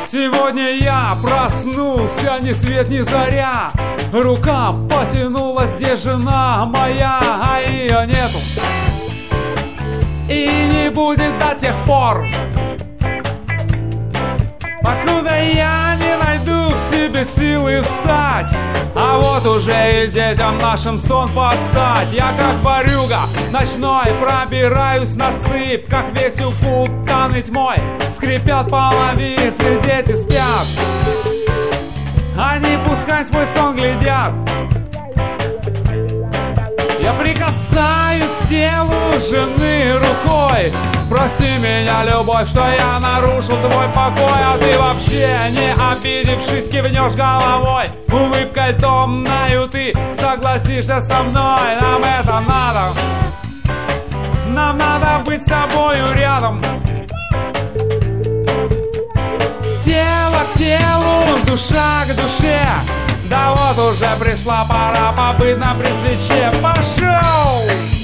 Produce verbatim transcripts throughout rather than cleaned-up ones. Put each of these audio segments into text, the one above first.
Сегодня я проснулся, ни свет ни заря. Рука потянулась, где жена моя, а ее нету и не будет до тех пор, покуда я не найду в себе силы встать. А вот уже и детям нашим сон подстать. Я как ворюга ночной пробираюсь на цыпках, весь укутанный тьмой. Скрипят половицы, дети спят, они пускай свой сон глядят. Я прикасаюсь к телу жены рукой. Прости меня, любовь, что я нарушил твой покой. А ты вообще, не обидевшись, кивнешь головой. Улыбкой томною ты согласишься со мной. Нам это надо, нам надо быть с тобою рядом. Тело к телу, душа к душе. Да вот уже пришла пора побыть на при свече. Пошел!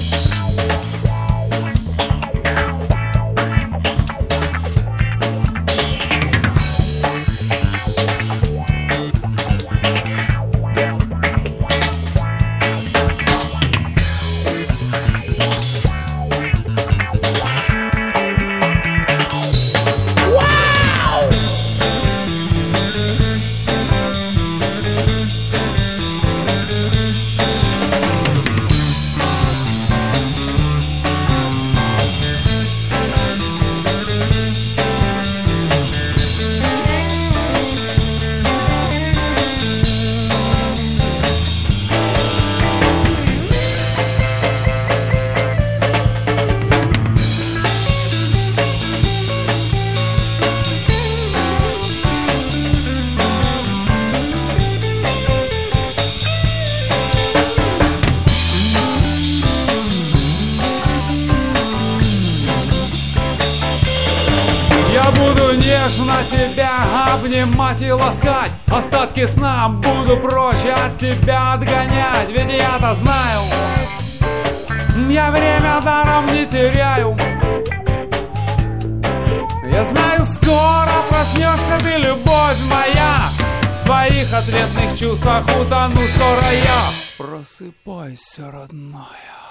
Я буду нежно тебя обнимать и ласкать. Остатки сна буду прочь от тебя отгонять. Ведь я-то знаю, я время даром не теряю. Я знаю, скоро проснешься ты, любовь моя. В твоих ответных чувствах утону скоро я. Просыпайся, родная.